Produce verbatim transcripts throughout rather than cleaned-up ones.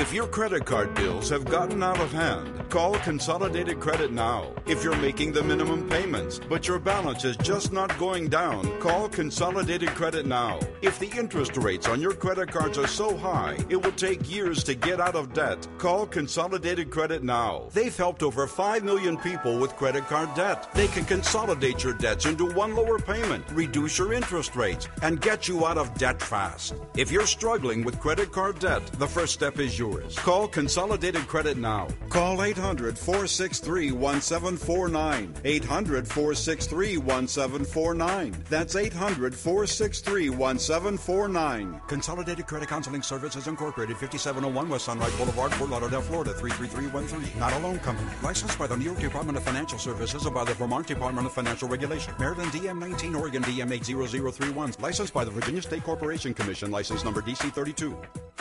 If your credit card bills have gotten out of hand, call Consolidated Credit now. If you're making the minimum payments, but your balance is just not going down, call Consolidated Credit now. If the interest rates on your credit cards are so high, it will take years to get out of debt, call Consolidated Credit now. They've helped over five million people with credit card debt. They can consolidate your debts into one lower payment, reduce your interest rates, and get you out of debt fast. If you're struggling with credit card debt, the first step is yours. Call Consolidated Credit now. Call eight hundred, four six three, one seven four nine. eight hundred, four six three, one seven four nine. That's eight hundred, four six three, one seven four nine. Consolidated Credit Counseling Services Incorporated, fifty-seven oh one West Sunrise Boulevard, Fort Lauderdale, Florida, three three three one three. Not a loan company. Licensed by the New York Department of Financial Services and by the Vermont Department of Financial Regulation. Maryland D M nineteen, Oregon D M eight zero zero three one. Licensed by the Virginia State Corporation Commission. License number D C thirty-two.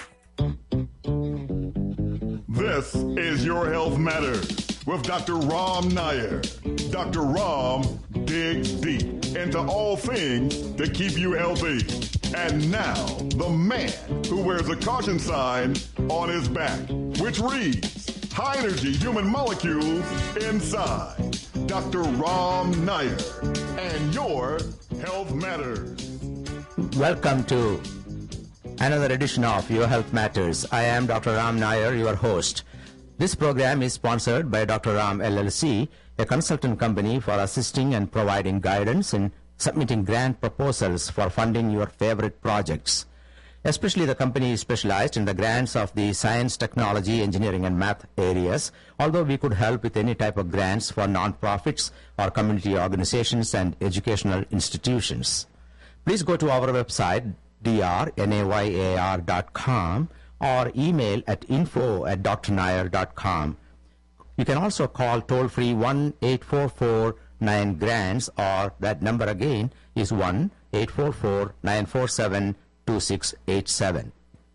This is Your Health Matters with Doctor Ram Nair. Doctor Ram digs deep into all things to keep you healthy. And now, the man who wears a caution sign on his back, which reads, High Energy Human Molecules Inside. Doctor Ram Nair and Your Health Matters. Welcome to another edition of Your Health Matters. I am Doctor Ram Nair, your host. This program is sponsored by Doctor Ram L L C, a consultant company for assisting and providing guidance in submitting grant proposals for funding your favorite projects. Especially the company is specialized in the grants of the science, technology, engineering, and math areas, although we could help with any type of grants for non-profits or community organizations and educational institutions. Please go to our website, d r nayar dot com, or email at info at d r nair dot com. You can also call toll-free one eight four four nine grants, or that number again is one eight four four nine four seven two six eight seven.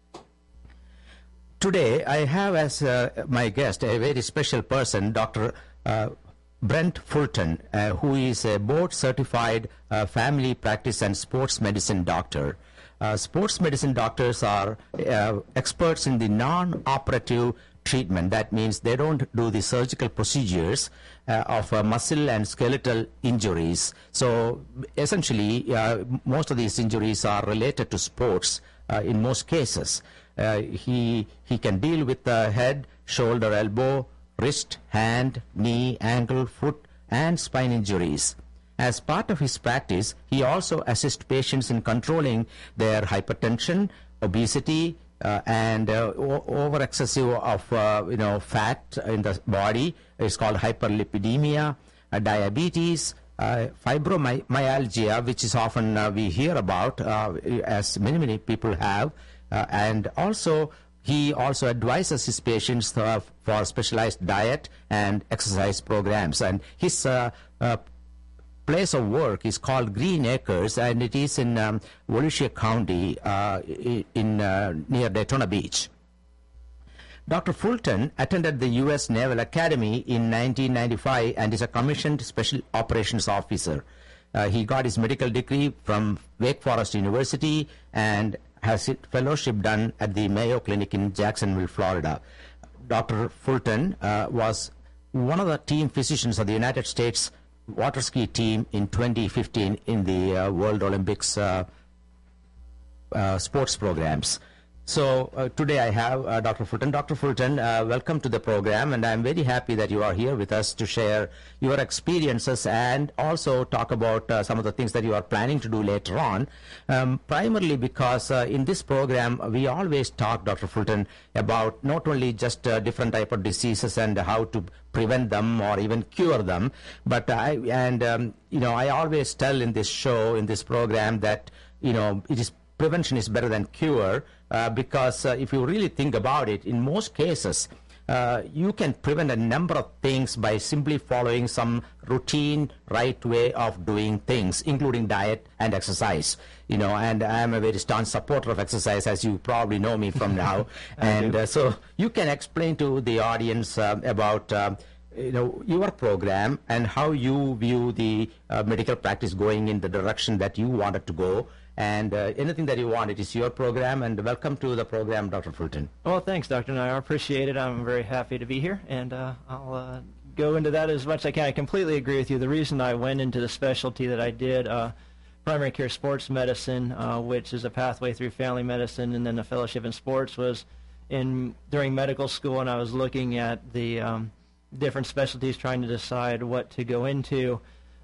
Today, I have as uh, my guest a very special person, Doctor Uh, Brent Fulton, uh, who is a board-certified uh, family practice and sports medicine doctor. Uh, sports medicine doctors are uh, experts in the non-operative treatment. That means they don't do the surgical procedures uh, of uh, muscle and skeletal injuries. So essentially, uh, most of these injuries are related to sports uh, in most cases. Uh, he, he can deal with the head, shoulder, elbow, wrist, hand, knee, ankle, foot, and spine injuries. As part of his practice, he also assists patients in controlling their hypertension, obesity, uh, and uh, over excessive of uh, you know fat in the body. It's called hyperlipidemia, uh, diabetes, uh, fibromyalgia, which is often uh, we hear about, uh, as many many people have, uh, and also. He also advises his patients uh, for specialized diet and exercise programs. And his uh, uh, place of work is called Green Acres, and it is in um, Volusia County uh, in uh, near Daytona Beach. Doctor Fulton attended the U S Naval Academy in nineteen ninety-five and is a commissioned special operations officer. Uh, he got his medical degree from Wake Forest University and has his fellowship done at the Mayo Clinic in Jacksonville, Florida. Doctor Fulton uh, was one of the team physicians of the United States water ski team in twenty fifteen in the uh, World Olympics uh, uh, sports programs. So uh, today I have uh, Doctor Fulton. Doctor Fulton, uh, welcome to the program, and I'm very happy that you are here with us to share your experiences and also talk about uh, some of the things that you are planning to do later on. Um, primarily because uh, in this program we always talk, Doctor Fulton, about not only just uh, different type of diseases and how to prevent them or even cure them, but I and um, you know I always tell in this show, in this program, that you know it is prevention is better than cure. Uh, because uh, if you really think about it, in most cases, uh, you can prevent a number of things by simply following some routine, right way of doing things, including diet and exercise. You know, and I'm a very staunch supporter of exercise, as you probably know me from now. and uh, so you can explain to the audience uh, about uh, you know your program and how you view the uh, medical practice going in the direction that you wanted to go, and uh, anything that you want. It is your program, and welcome to the program, Doctor Fulton. Well, thanks, Doctor Nair. I appreciate it. I'm very happy to be here, and uh, I'll uh, go into that as much as I can. I completely agree with you. The reason I went into the specialty that I did, uh, primary care sports medicine, uh, which is a pathway through family medicine and then a fellowship in sports, was in during medical school, and I was looking at the um, different specialties, trying to decide what to go into.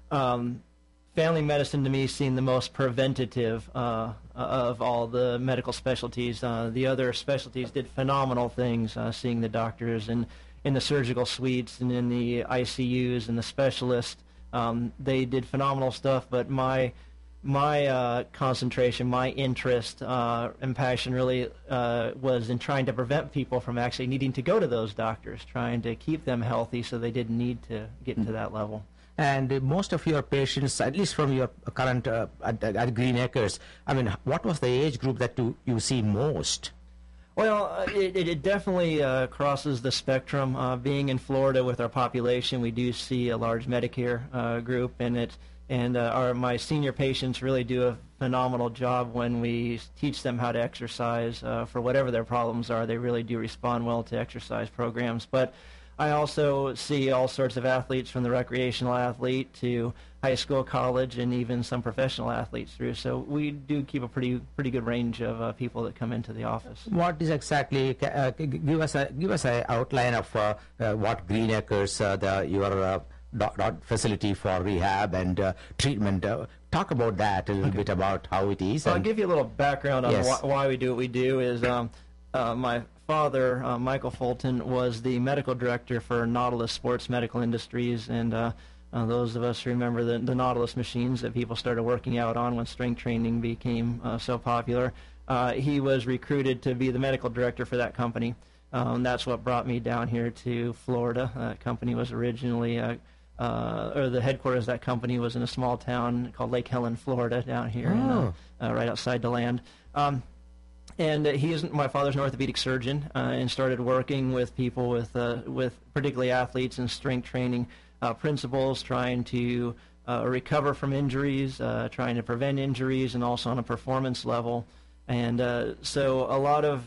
Um, family medicine to me seemed the most preventative uh, of all the medical specialties. Uh, the other specialties did phenomenal things, uh, seeing the doctors and in the surgical suites and in the I C Us and the specialists. Um, they did phenomenal stuff, but my my uh, concentration, my interest uh, and passion really uh, was in trying to prevent people from actually needing to go to those doctors, trying to keep them healthy so they didn't need to get to that level. And uh, most of your patients, at least from your current uh, at, at Green Acres, I mean, what was the age group that you, you see most? Well, uh, it, it definitely uh, crosses the spectrum. Uh, being in Florida with our population, we do see a large Medicare uh, group, and it and uh, our my senior patients really do a phenomenal job when we teach them how to exercise uh, for whatever their problems are. They really do respond well to exercise programs. But I also see all sorts of athletes, from the recreational athlete to high school, college, and even some professional athletes through. So we do keep a pretty pretty good range of uh, people that come into the office. What is exactly? Uh, give us a give us an outline of uh, uh, what Green Acres, uh, the your uh, dot, dot facility for rehab and uh, treatment. Uh, talk about that a little okay. bit about how it is. Well, I'll give you a little background on yes. wh why we do what we do. Is um, uh, my father, uh, Michael Fulton, was the medical director for Nautilus Sports Medical Industries, and uh, uh, those of us who remember the, the Nautilus machines that people started working out on when strength training became uh, so popular. Uh, he was recruited to be the medical director for that company. Um, that's what brought me down here to Florida. That company was originally, uh, uh, or the headquarters of that company was in a small town called Lake Helen, Florida, down here, oh. in, uh, uh, right outside DeLand. Um, And uh, he is my father's an orthopedic surgeon, uh, and started working with people with uh, with particularly athletes and strength training uh, principles, trying to uh, recover from injuries, uh, trying to prevent injuries, and also on a performance level. And uh, so a lot of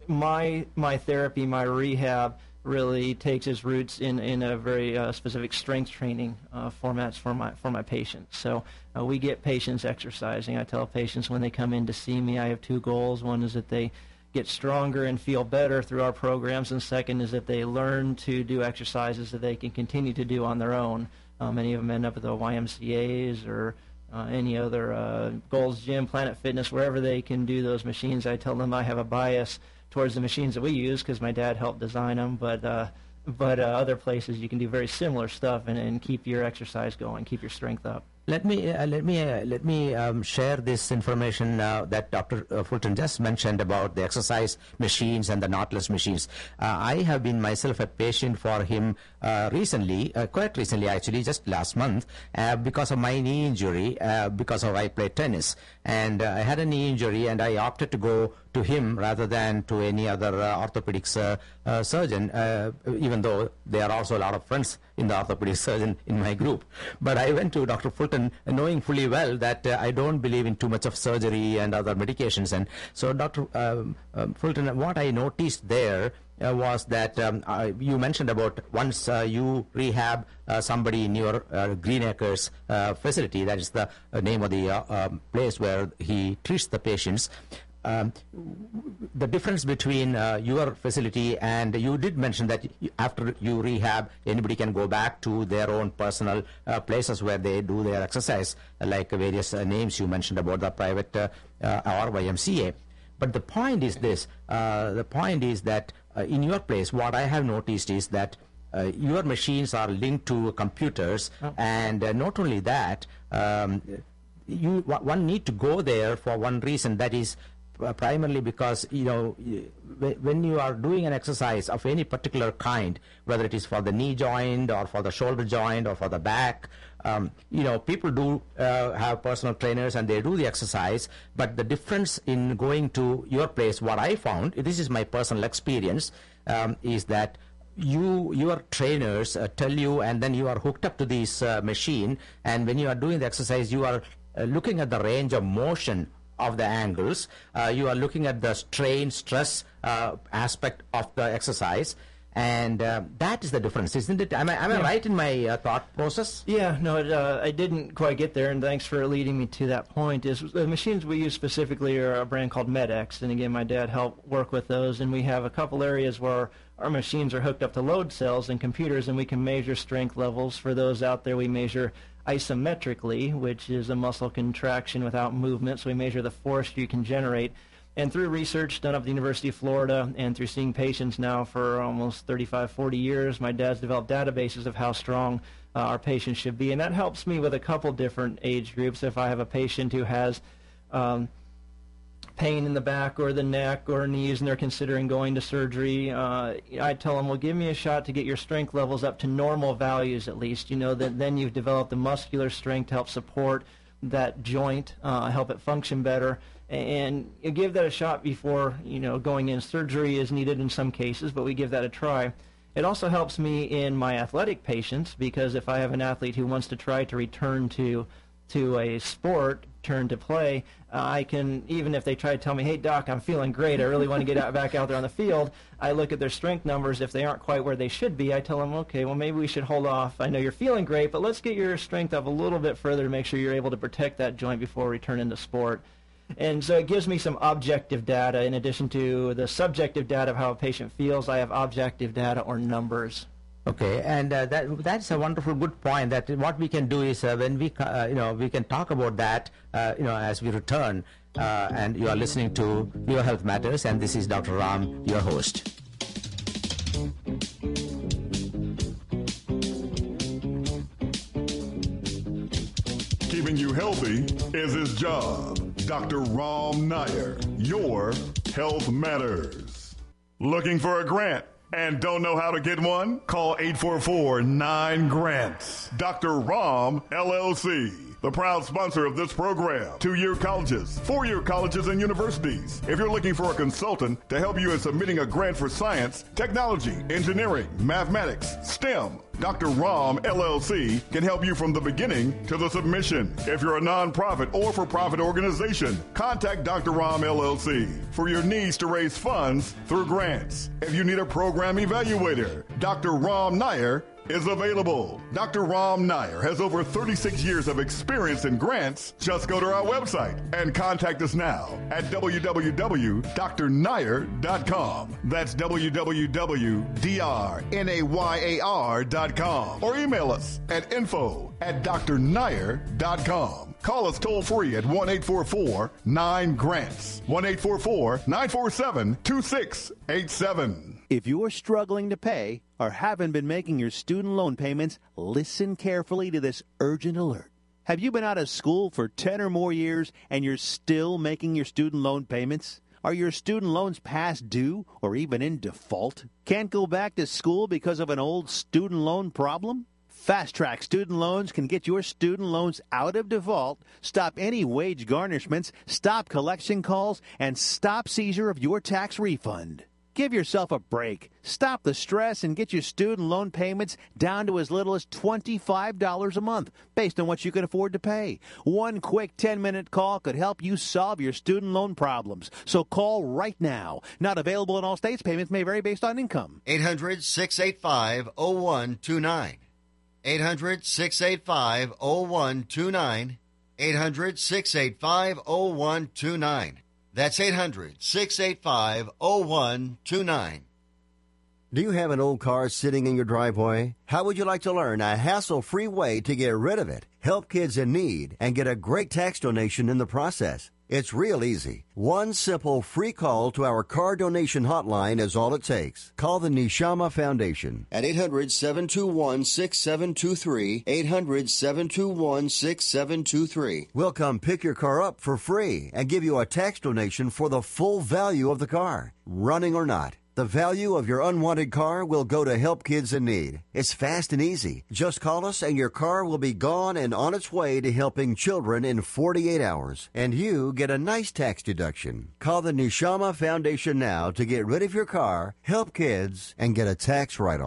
my my therapy, my rehab, really takes its roots in in a very uh, specific strength training uh, formats for my for my patients. So uh, we get patients exercising. I tell patients when they come in to see me, I have two goals. One is that they get stronger and feel better through our programs, and second is that they learn to do exercises that they can continue to do on their own. Uh, many of them end up at the Y M C As or uh, any other uh, Gold's Gym, Planet Fitness, wherever they can do those machines. I tell them I have a bias towards the machines that we use because my dad helped design them, but uh, but uh, other places you can do very similar stuff and, and keep your exercise going, keep your strength up. Let me uh, let me uh, let me um, share this information uh, that Doctor Uh, Fulton just mentioned about the exercise machines and the Nautilus machines. Uh, I have been myself a patient for him uh, recently, uh, quite recently actually, just last month, uh, because of my knee injury. Uh, because of I played tennis, and uh, I had a knee injury, and I opted to go to him rather than to any other uh, orthopedics uh, uh, surgeon. Uh, even though there are also a lot of friends in the orthopedic surgeon in my group, but I went to Doctor Fulton, knowing fully well that uh, I don't believe in too much of surgery and other medications. And so, Doctor Um, um, Fulton, what I noticed there uh, was that um, uh, you mentioned about once uh, you rehab uh, somebody in your uh, Green Acres uh, facility, that is the uh, name of the uh, um, place where he treats the patients. Um, the difference between uh, your facility, and you did mention that after you rehab, anybody can go back to their own personal uh, places where they do their exercise, like various uh, names you mentioned about the private uh, uh, or Y M C A. But the point is this, uh, the point is that uh, in your place, what I have noticed is that uh, your machines are linked to computers, oh. and uh, not only that, um, you one need to go there for one reason, that is Uh, primarily because, you know, when you are doing an exercise of any particular kind, whether it is for the knee joint or for the shoulder joint or for the back, um, you know, people do uh, have personal trainers and they do the exercise, but the difference in going to your place, what I found, this is my personal experience, um, is that you your trainers uh, tell you, and then you are hooked up to this uh, machine, and when you are doing the exercise, you are uh, looking at the range of motion of the angles. Uh, you are looking at the strain, stress uh, aspect of the exercise. And uh, that is the difference, isn't it? Am I, am I Yeah. right in my uh, thought process? Yeah, no, it, uh, I didn't quite get there, and thanks for leading me to that point. Is the machines we use specifically are a brand called MedX, and again, my dad helped work with those, and we have a couple areas where our machines are hooked up to load cells and computers, and we can measure strength levels. For those out there, we measure isometrically, which is a muscle contraction without movement, so we measure the force you can generate. And through research done up at the University of Florida and through seeing patients now for almost thirty-five, forty years, my dad's developed databases of how strong uh, our patients should be. And that helps me with a couple different age groups. If I have a patient who has um, pain in the back or the neck or knees and they're considering going to surgery, uh, I tell them, well, give me a shot to get your strength levels up to normal values at least. You know, that then you've developed the muscular strength to help support that joint, uh, help it function better. And you give that a shot before, you know, going in. Surgery is needed in some cases, but we give that a try. It also helps me in my athletic patients, because if I have an athlete who wants to try to return to to a sport, turn to play, uh, I can, even if they try to tell me, hey, doc, I'm feeling great, I really want to get out, back out there on the field, I look at their strength numbers. If they aren't quite where they should be, I tell them, okay, well, maybe we should hold off. I know you're feeling great, but let's get your strength up a little bit further to make sure you're able to protect that joint before we return into sport. And so it gives me some objective data in addition to the subjective data of how a patient feels. I have objective data or numbers. Okay, and uh, that that's a wonderful, good point. That what we can do is uh, when we uh, you know we can talk about that uh, you know as we return. Uh, and you are listening to Your Health Matters, and this is Doctor Ram, your host. Keeping you healthy is his job. Doctor Ram Nair, your Health Matters. Looking for a grant and don't know how to get one? Call eight four four, nine grants. Doctor Ram, L L C, the proud sponsor of this program. Two-year colleges, four-year colleges, and universities. If you're looking for a consultant to help you in submitting a grant for science, technology, engineering, mathematics, STEM, Doctor Ram, L L C, can help you from the beginning to the submission. If you're a nonprofit or for-profit organization, contact Doctor Ram, L L C, for your needs to raise funds through grants. If you need a program evaluator, Doctor Ram Nair is available. Doctor Ram Nair has over thirty-six years of experience in grants. Just go to our website and contact us now at w w w dot d r nair dot com. That's w w w dot d r nair dot com. Or email us at info at d r nair dot com. Call us toll free at one eight four four, nine grants. one eight four four, nine four seven, two six eight seven. If you're struggling to pay or haven't been making your student loan payments, listen carefully to this urgent alert. Have you been out of school for ten or more years and you're still making your student loan payments? Are your student loans past due or even in default? Can't go back to school because of an old student loan problem? Fast Track Student Loans can get your student loans out of default, stop any wage garnishments, stop collection calls, and stop seizure of your tax refund. Give yourself a break. Stop the stress and get your student loan payments down to as little as twenty-five dollars a month, based on what you can afford to pay. One quick ten-minute call could help you solve your student loan problems. So call right now. Not available in all states. Payments may vary based on income. eight hundred, six eight five, oh one two nine. eight hundred, six eight five, oh one two nine. eight hundred, six eight five, oh one two nine. That's eight hundred, six eight five, oh one two nine. Do you have an old car sitting in your driveway? How would you like to learn a hassle-free way to get rid of it, help kids in need, and get a great tax donation in the process? It's real easy. One simple free call to our car donation hotline is all it takes. Call the Neshama Foundation at eight hundred, seven two one, six seven two three, eight hundred, seven two one, six seven two three. We'll come pick your car up for free and give you a tax donation for the full value of the car, running or not. The value of your unwanted car will go to help kids in need. It's fast and easy. Just call us and your car will be gone and on its way to helping children in forty-eight hours. And you get a nice tax deduction. Call the Neshama Foundation now to get rid of your car, help kids, and get a tax write-off.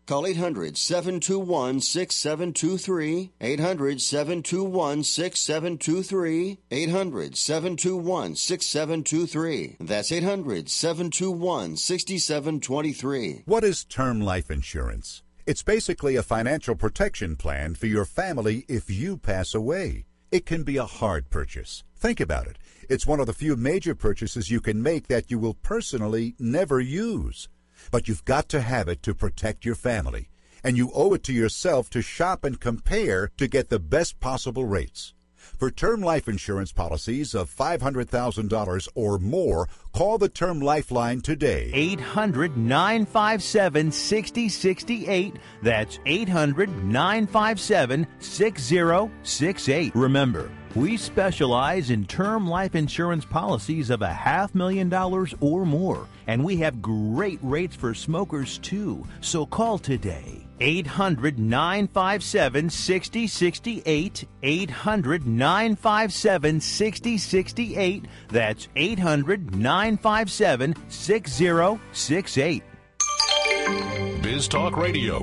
Call eight hundred, seven two one, six seven two three, eight hundred, seven two one, six seven two three, eight hundred, seven two one, six seven two three. That's eight hundred, seven two one, six seven two three. What is term life insurance? It's basically a financial protection plan for your family if you pass away. It can be a hard purchase. Think about it. It's one of the few major purchases you can make that you will personally never use. But you've got to have it to protect your family, and you owe it to yourself to shop and compare to get the best possible rates. For term life insurance policies of five hundred thousand dollars or more, call the Term Lifeline today. eight hundred, nine five seven, six zero six eight. That's eight hundred, nine five seven, six zero six eight. Remember, we specialize in term life insurance policies of a half million dollars or more, and we have great rates for smokers too. So call today. eight hundred, nine five seven, six zero six eight. eight hundred, nine five seven, six zero six eight. That's eight hundred, nine five seven, six zero six eight. Biz Talk Radio.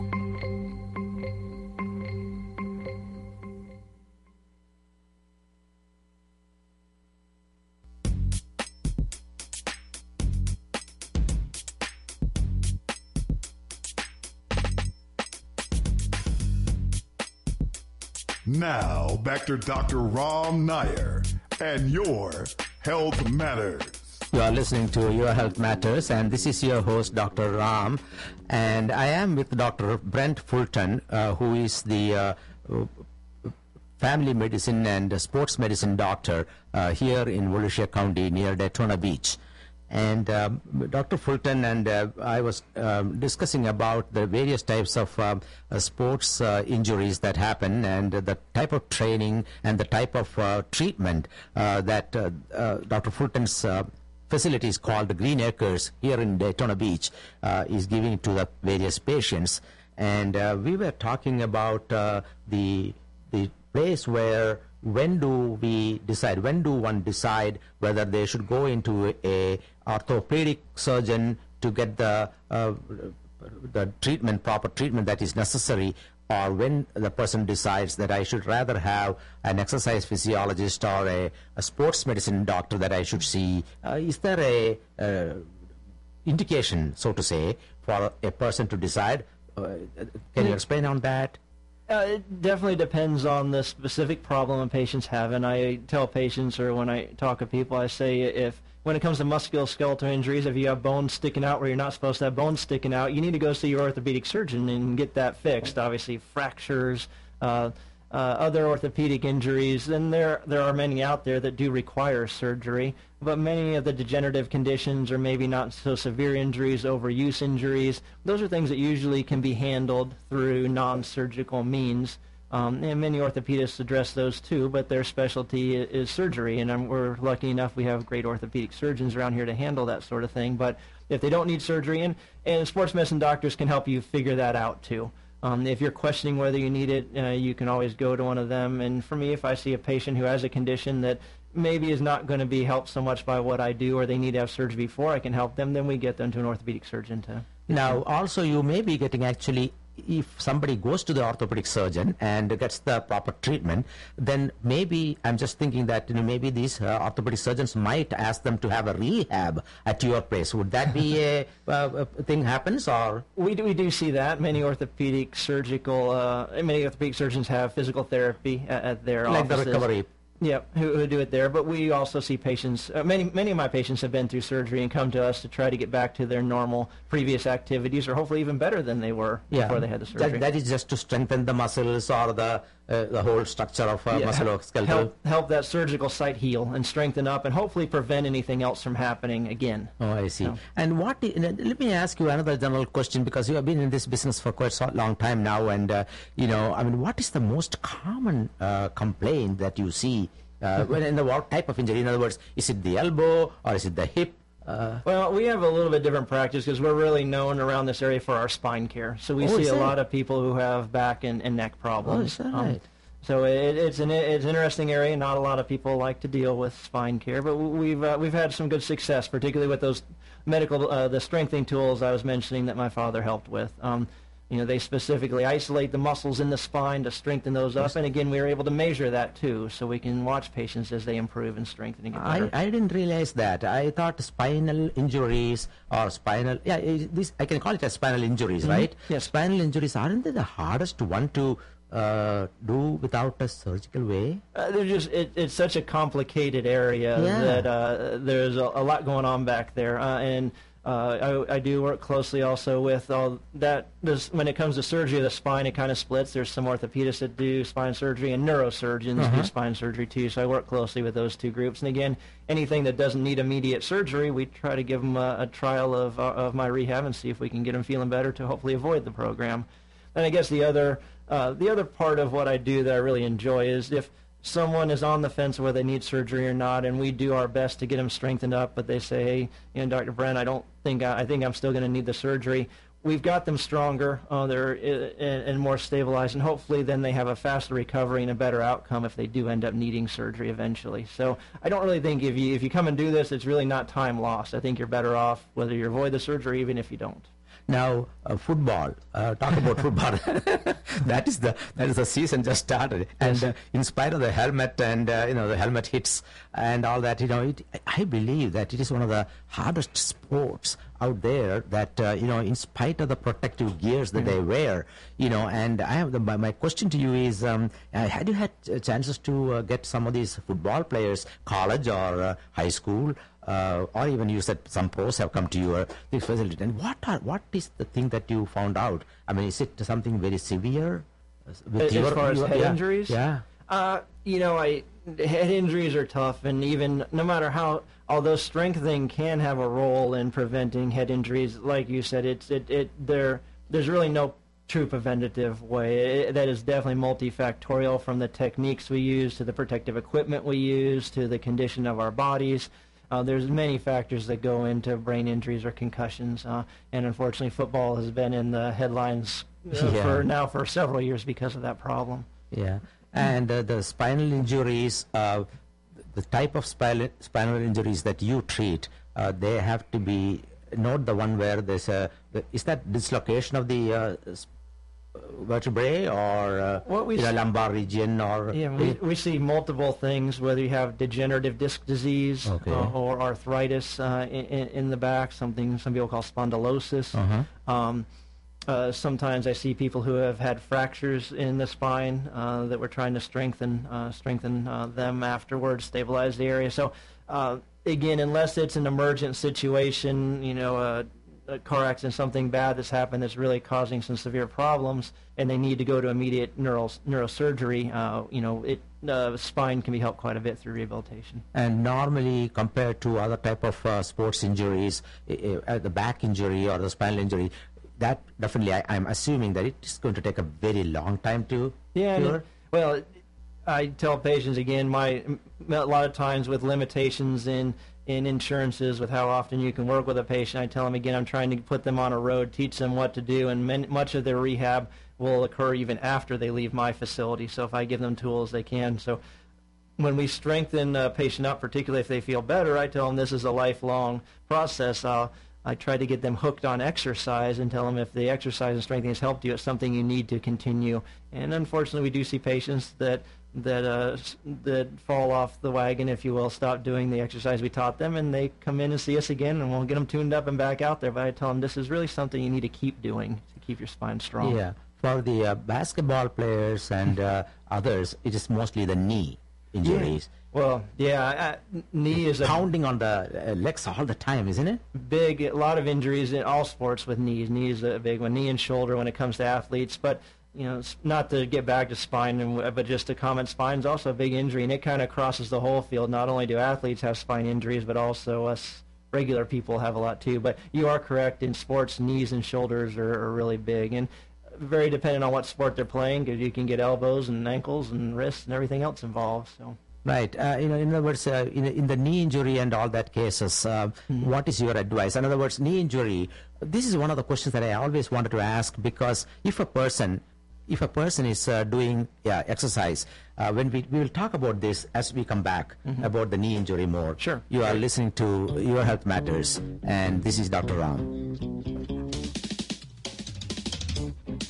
Now, back to Doctor Ram Nair and Your Health Matters. You are listening to Your Health Matters, and this is your host, Doctor Ram. And I am with Doctor Brent Fulton, uh, who is the uh, family medicine and sports medicine doctor uh, here in Volusia County near Daytona Beach. And um, Doctor Fulton and uh, I was um, discussing about the various types of um, uh, sports uh, injuries that happen, and uh, the type of training and the type of uh, treatment uh, that uh, uh, Doctor Fulton's uh, facility is called Green Acres here in Daytona Beach uh, is giving to the various patients. And uh, we were talking about uh, the the place where when do we decide, when do one decide whether they should go into a orthopedic surgeon to get the uh, the treatment, proper treatment that is necessary, or when the person decides that I should rather have an exercise physiologist or a, a sports medicine doctor that I should see. Uh, is there a uh, indication, so to say, for a person to decide? Uh, can you explain on that? Uh, it definitely depends on the specific problem a patient's having. I tell patients, or when I talk to people, I say if when it comes to musculoskeletal injuries, if you have bones sticking out where you're not supposed to have bones sticking out, you need to go see your orthopedic surgeon and get that fixed. Obviously, fractures, uh, uh, other orthopedic injuries, and there there are many out there that do require surgery. But many of the degenerative conditions, or maybe not so severe injuries, overuse injuries, those are things that usually can be handled through non-surgical means. Um, and many orthopedists address those too, but their specialty is, is surgery, and um, we're lucky enough we have great orthopedic surgeons around here to handle that sort of thing. But if they don't need surgery, and, and sports medicine doctors can help you figure that out too. Um, if you're questioning whether you need it, uh, you can always go to one of them. And for me, if I see a patient who has a condition that maybe is not going to be helped so much by what I do, or they need to have surgery before I can help them, then we get them to an orthopedic surgeon to. Now, also you may be getting actually, if somebody goes to the orthopedic surgeon and gets the proper treatment, then maybe, I'm just thinking that, you know, maybe these uh, orthopedic surgeons might ask them to have a rehab at your place. Would that be a, uh, a thing happens, or? We do, we do see that. Many orthopedic surgical, uh, many orthopedic surgeons have physical therapy at, at their like offices. Like the recovery. Yep, who, who do it there. But we also see patients, uh, many many of my patients have been through surgery and come to us to try to get back to their normal previous activities, or hopefully even better than they were yeah. before they had the surgery. That, that is just to strengthen the muscles or the uh, the whole structure of uh, yeah, musculoskeletal. Help, help that surgical site heal and strengthen up, and hopefully prevent anything else from happening again. Oh, I see. So. And what? Let me ask you another general question, because you have been in this business for quite a long time now, and uh, you know, I mean, what is the most common uh, complaint that you see uh, when in the what type of injury? In other words, is it the elbow or is it the hip? Uh, well, we have a little bit different practice because we're really known around this area for our spine care. So we oh, see a lot of people who have back and, and neck problems. Oh, is that um, right? So it, it's an it's an interesting area. Not a lot of people like to deal with spine care, but we've uh, we've had some good success, particularly with those medical uh, the strengthening tools I was mentioning that my father helped with. Um, you know, they specifically isolate the muscles in the spine to strengthen those up. And again, we were able to measure that too, so we can watch patients as they improve and strengthen and get better. I, I didn't realize that. I thought spinal injuries or spinal, yeah, it- this I can call it as spinal injuries, right? Yes. Spinal injuries, aren't they the hardest one to uh, do without a surgical way? Uh, they're just it, it's such a complicated area Yeah. that uh, there's a, a lot going on back there, uh, and uh, I, I do work closely also with all that. This, when it comes to surgery of the spine, it kind of splits. There's some orthopedists that do spine surgery, and neurosurgeons do spine surgery too. So I work closely with those two groups. And again, anything that doesn't need immediate surgery, we try to give them a, a trial of uh, of my rehab and see if we can get them feeling better to hopefully avoid the program. And I guess the other uh, the other part of what I do that I really enjoy is if someone is on the fence whether they need surgery or not, and we do our best to get them strengthened up, but they say, hey, you know, Doctor Brent, I don't think I, I think I'm still going to need the surgery. We've got them stronger, uh, they're uh, and, and more stabilized, and hopefully then they have a faster recovery and a better outcome if they do end up needing surgery eventually. So I don't really think if you if you come and do this, it's really not time lost. I think you're better off whether you avoid the surgery, even if you don't. Now, uh, football. Uh, talk about football. that is the that is the season just started, and uh, in spite of the helmet and uh, you know the helmet hits and all that, you know, it, I believe that it is one of the hardest sports out there. That uh, you know, in spite of the protective gears that they wear, you know, and I have the, my, my question to you is, um, uh, had you had uh, chances to uh, get some of these football players, college or uh, high school? Uh, or even you said some pros have come to your this facility. And what are what is the thing that you found out? I mean, is it something very severe? uh, with As your- far as your- head yeah, injuries? Yeah. Uh, you know, I head injuries are tough, and even no matter how, although strengthening can have a role in preventing head injuries, like you said, it's it it there. There's really no true preventative way. It, that is definitely multifactorial, from the techniques we use to the protective equipment we use to the condition of our bodies. Uh, there's many factors that go into brain injuries or concussions, uh, and unfortunately, football has been in the headlines uh, Yeah. for now for several years because of that problem. Yeah. And uh, the spinal injuries, uh, the type of spinal spinal injuries that you treat, uh, they have to be not the one where there's a the, is that dislocation of the uh, s- vertebrae or uh, What we you know, s- lumbar region or Yeah, we, we see multiple things, whether you have degenerative disc disease Okay. uh, or arthritis uh, in, in in the back, something some people call spondylosis. Uh-huh. Um, uh, sometimes I see people who have had fractures in the spine uh, that we're trying to strengthen uh, strengthen uh, them afterwards, stabilize the area. So uh, again, unless it's an emergent situation, you know, a, a car accident, something bad that's happened that's really causing some severe problems, and they need to go to immediate neural neurosurgery, uh, you know, it uh, spine can be helped quite a bit through rehabilitation. And normally, compared to other type of uh, sports injuries, uh, uh, the back injury or the spinal injury, that definitely, I, I'm assuming that it is going to take a very long time to Yeah, cure. and, well, I tell patients again, my a lot of times with limitations in in insurances, with how often you can work with a patient, I tell them again, I'm trying to put them on a road, teach them what to do, and men, much of their rehab will occur even after they leave my facility. So if I give them tools, they can. So when we strengthen a patient up, particularly if they feel better, I tell them this is a lifelong process. I'll, I try to get them hooked on exercise and tell them if the exercise and strengthening has helped you, it's something you need to continue. And unfortunately, we do see patients that that uh, s- that fall off the wagon, if you will, stop doing the exercise we taught them, and they come in and see us again, and we'll get them tuned up and back out there. But I tell them this is really something you need to keep doing to keep your spine strong. Yeah. For the uh, basketball players and uh, others, it is mostly the knee injuries. Well, yeah, uh, knee is a Pounding on the uh, legs all the time, isn't it? big, a lot of injuries in all sports with knees. Knee is a big one. Knee and shoulder when it comes to athletes. But, you know, s- not to get back to spine, and w- but just to comment, spine's also a big injury, and it kind of crosses the whole field. Not only do athletes have spine injuries, but also us regular people have a lot too. But you are correct, in sports, knees and shoulders are, are really big, and very dependent on what sport they're playing, because you can get elbows and ankles and wrists and everything else involved. So. Right. Uh, you know, in other words, uh, in, in the knee injury and all that cases, uh, what is your advice? In other words, knee injury, this is one of the questions that I always wanted to ask, because if a person, if a person is uh, doing yeah, exercise, uh, when we, we will talk about this as we come back about the knee injury more. Sure. You are listening to Your Health Matters, and this is Doctor Ram.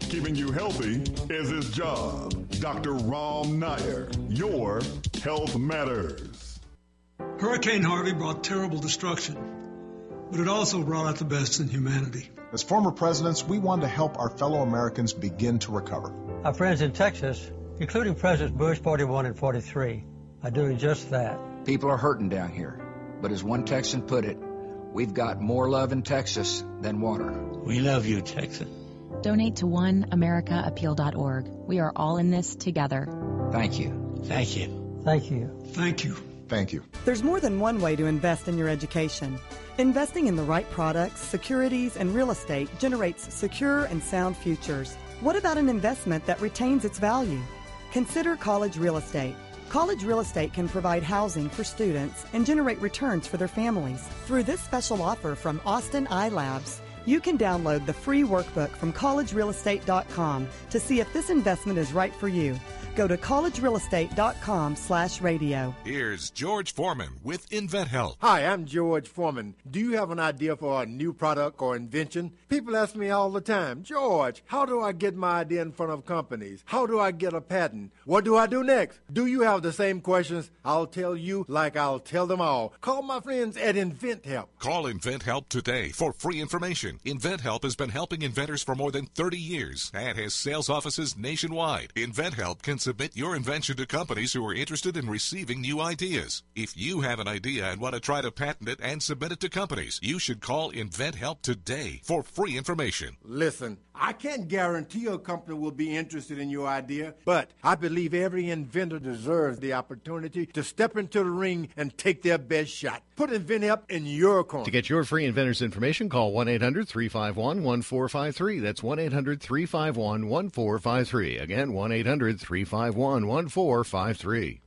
Keeping you healthy is his job. Doctor Ram Nair, your health matters. Hurricane Harvey brought terrible destruction, but it also brought out the best in humanity. As former presidents, we wanted to help our fellow Americans begin to recover. Our friends in Texas, including Presidents Bush forty-one and forty-three, are doing just that. People are hurting down here, but as one Texan put it, we've got more love in Texas than water. We love you, Texas. Donate to one america appeal dot org. We are all in this together. Thank you. Thank you. Thank you. Thank you. Thank you. There's more than one way to invest in your education. Investing in the right products, securities, and real estate generates secure and sound futures. What about an investment that retains its value? Consider college real estate. College real estate can provide housing for students and generate returns for their families. Through this special offer from Austin iLabs, you can download the free workbook from college real estate dot com to see if this investment is right for you. Go to college real estate dot com slash radio. Here's George Foreman with InventHelp. Hi, I'm George Foreman. Do you have an idea for a new product or invention? People ask me all the time, George, how do I get my idea in front of companies? How do I get a patent? What do I do next? Do you have the same questions? I'll tell you like I'll tell them all. Call my friends at InventHelp. Call InventHelp today for free information. InventHelp has been helping inventors for more than thirty years and has sales offices nationwide. InventHelp can submit your invention to companies who are interested in receiving new ideas. If you have an idea and want to try to patent it and submit it to companies, you should call InventHelp today for free information. Listen, I can't guarantee a company will be interested in your idea, but I believe every inventor deserves the opportunity to step into the ring and take their best shot. Put InventHelp in your corner. To get your free inventor's information, call one eight hundred three five one one four five three. That's one eight hundred three five one one four five three. Again, one eight hundred three five one one four five three.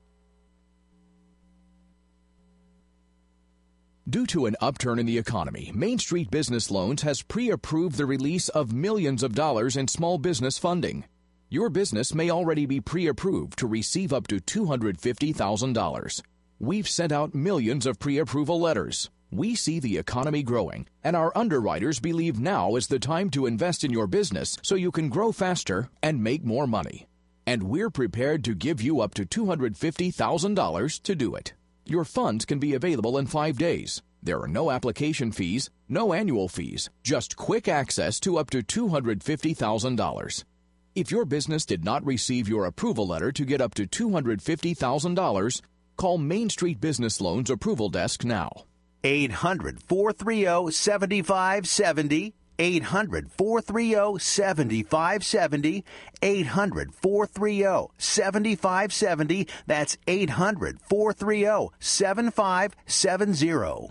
Due to an upturn in the economy, Main Street Business Loans has pre-approved the release of millions of dollars in small business funding. Your business may already be pre-approved to receive up to two hundred fifty thousand dollars. We've sent out millions of pre-approval letters. We see the economy growing, and our underwriters believe now is the time to invest in your business so you can grow faster and make more money. And we're prepared to give you up to two hundred fifty thousand dollars to do it. Your funds can be available in five days. There are no application fees, no annual fees, just quick access to up to two hundred fifty thousand dollars. If your business did not receive your approval letter to get up to two hundred fifty thousand dollars, call Main Street Business Loans Approval Desk now. eight hundred four three zero seven five seven zero. eight hundred four three zero seven five seven zero. eight hundred four three zero seven five seven zero. That's eight hundred four three zero seven five seven zero.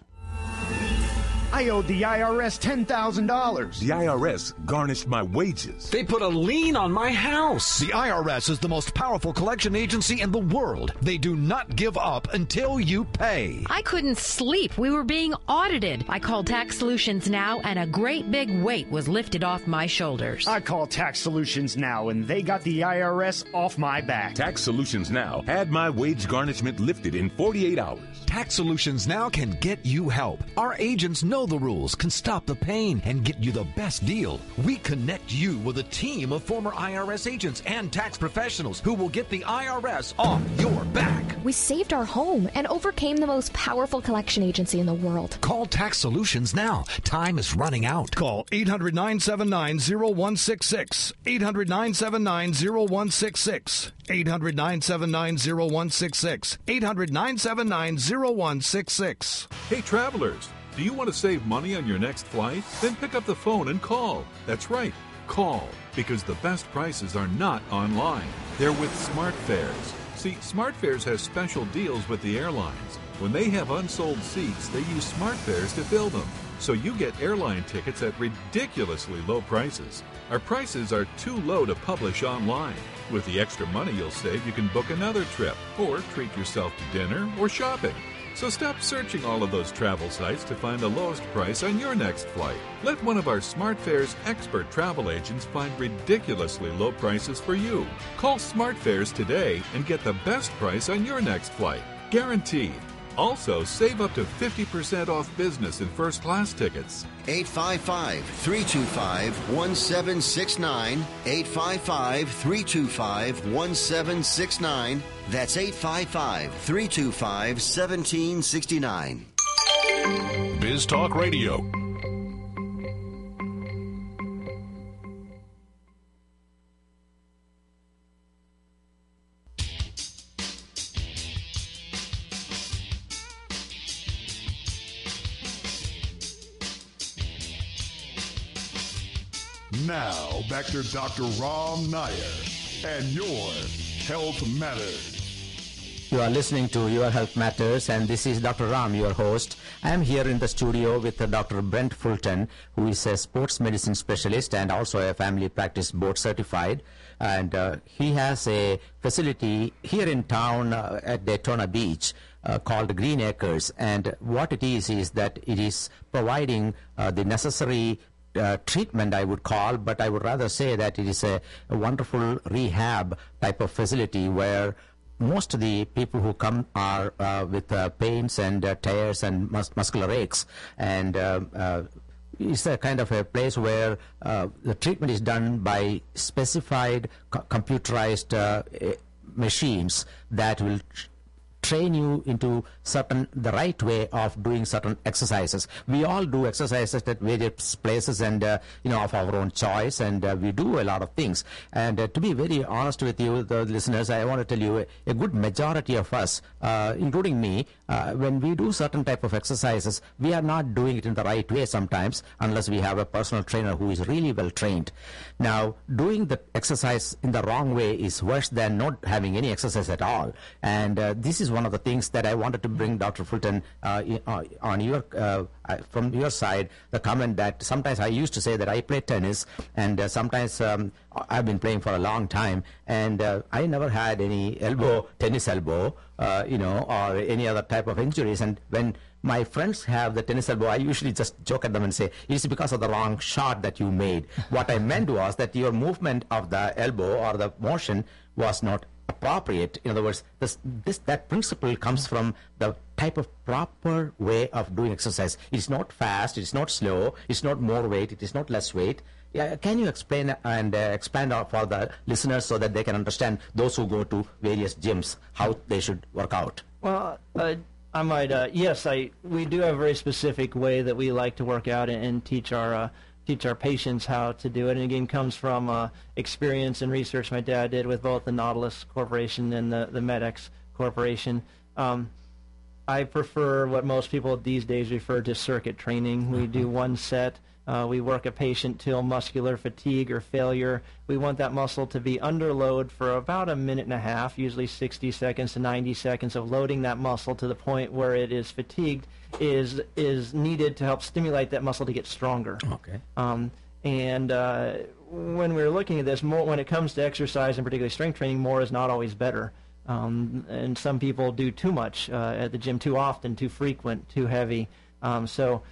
I owed the I R S ten thousand dollars. The I R S garnished my wages. They put a lien on my house. The I R S is the most powerful collection agency in the world. They do not give up until you pay. I couldn't sleep. We were being audited. I called Tax Solutions Now, and a great big weight was lifted off my shoulders. I called Tax Solutions Now, and they got the I R S off my back. Tax Solutions Now had my wage garnishment lifted in forty-eight hours. Tax Solutions Now can get you help. Our agents know the rules, can stop the pain, and get you the best deal. We connect you with a team of former I R S agents and tax professionals who will get the I R S off your back. We saved our home and overcame the most powerful collection agency in the world. Call Tax Solutions now. Time is running out. Call eight hundred nine seven nine zero one six six. eight hundred nine seven nine zero one six six. eight hundred nine seven nine zero one six six. eight hundred nine seven nine zero one six six. Hey, travelers, do you want to save money on your next flight? Then pick up the phone and call. That's right, call, because the best prices are not online. They're with SmartFares. See, SmartFares has special deals with the airlines. When they have unsold seats, they use SmartFares to fill them. So you get airline tickets at ridiculously low prices. Our prices are too low to publish online. With the extra money you'll save, you can book another trip or treat yourself to dinner or shopping. So stop searching all of those travel sites to find the lowest price on your next flight. Let one of our SmartFares expert travel agents find ridiculously low prices for you. Call SmartFares today and get the best price on your next flight. Guaranteed. Also, save up to fifty percent off business and first class tickets. eight five five, three two five, one seven six nine. eight five five, three two five, one seven six nine. That's eight five five, three two five, one seven six nine. Biz Talk Radio. Now, back to Doctor Ram Nair and Your Health Matters. You are listening to Your Health Matters, and this is Doctor Ram, your host. I am here in the studio with uh, Doctor Brent Fulton, who is a sports medicine specialist and also a family practice board certified. And uh, he has a facility here in town uh, at Daytona Beach uh, called Green Acres. And what it is is that it is providing uh, the necessary Uh, treatment, I would call, but I would rather say that it is a, a wonderful rehab type of facility where most of the people who come are uh, with uh, pains and uh, tears and mus- muscular aches, and uh, uh, it's a kind of a place where uh, the treatment is done by specified co- computerized uh, machines that will train you into certain the right way of doing certain exercises. We all do exercises at various places and uh, you know of our own choice, and uh, we do a lot of things. And uh, to be very honest with you, the listeners, I want to tell you a, a good majority of us, uh, including me, uh, when we do certain type of exercises, we are not doing it in the right way sometimes, unless we have a personal trainer who is really well trained. Now, doing the exercise in the wrong way is worse than not having any exercise at all. And uh, this is one of the things that I wanted to bring, Doctor Fulton, uh, uh, on your uh, from your side, the comment that sometimes I used to say that I play tennis, and uh, sometimes um, I've been playing for a long time, and uh, I never had any elbow, tennis elbow, uh, you know, or any other type of injuries. And when my friends have the tennis elbow, I usually just joke at them and say, it's because of the wrong shot that you made. What I meant was that your movement of the elbow or the motion was not appropriate. In other words, this, this that principle comes from the type of proper way of doing exercise. It's not fast, it's not slow, it's not more weight, it is not less weight. Yeah, can you explain and uh, expand out for the listeners so that they can understand, those who go to various gyms, how they should work out? Well, uh, I might, uh, yes, I we do have a very specific way that we like to work out and, and teach our uh, teach our patients how to do it. And again, comes from uh, experience and research my dad did with both the Nautilus Corporation and the, the MedX Corporation. Um, I prefer what most people these days refer to circuit training. We do one set. Uh, we work a patient till muscular fatigue or failure. We want that muscle to be under load for about a minute and a half, usually sixty seconds to ninety seconds of loading that muscle to the point where it is fatigued is is needed to help stimulate that muscle to get stronger. Okay. Um, and uh, when we're looking at this, more when it comes to exercise and particularly strength training, more is not always better. Um, and some people do too much uh, at the gym, too often, too frequent, too heavy. Um, so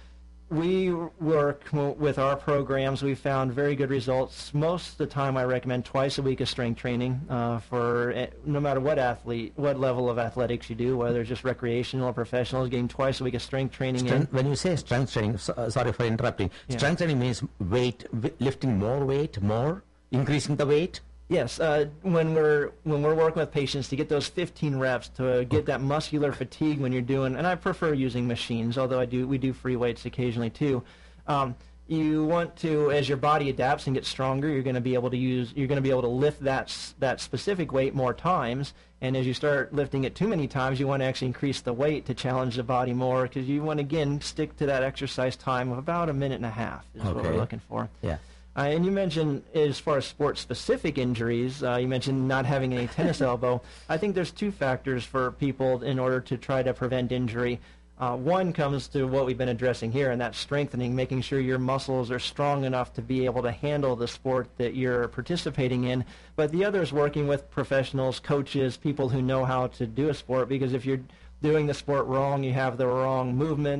we work with our programs. We found very good results. Most of the time I recommend twice a week of strength training uh, for uh, no matter what athlete, what level of athletics you do, whether it's just recreational or professional, getting twice a week of strength training strength, in. When you say strength training, so, uh, sorry for interrupting, Yeah. strength training means weight, w- lifting more weight, more, increasing the weight? Yes, uh, when we're when we're working with patients to get those fifteen reps to get that muscular fatigue when you're doing, and I prefer using machines, although I do we do free weights occasionally too. Um, you want to, as your body adapts and gets stronger, you're going to be able to use you're going to be able to lift that s- that specific weight more times. And as you start lifting it too many times, you want to actually increase the weight to challenge the body more, because you want to again stick to that exercise time of about a minute and a half is what Okay. we're looking for. Yeah. Uh, and you mentioned, as far as sport-specific injuries, uh, you mentioned not having any tennis elbow. I think there's two factors for people in order to try to prevent injury. Uh, one comes to what we've been addressing here, and that's strengthening, making sure your muscles are strong enough to be able to handle the sport that you're participating in. But the other is working with professionals, coaches, people who know how to do a sport, because if you're doing the sport wrong, you have the wrong movements,